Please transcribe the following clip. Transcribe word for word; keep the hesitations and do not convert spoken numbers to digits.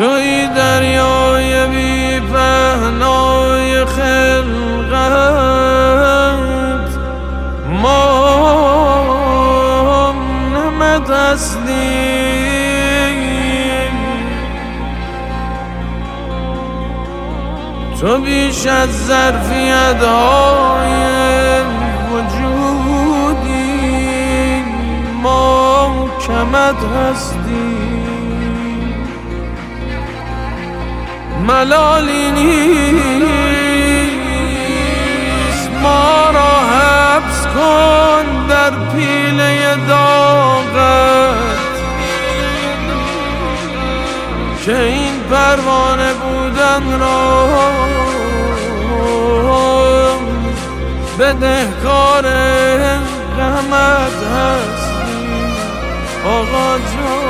توی دریای بی پهنای خلقت ما نمت هستیم. تو بیش از ظرفیت های وجودی ما کمت هستیم. ملالی نیست ما را حبس کن در پیله داغت که این پروانه بودن را بدهکار غمت هستی آقا جان.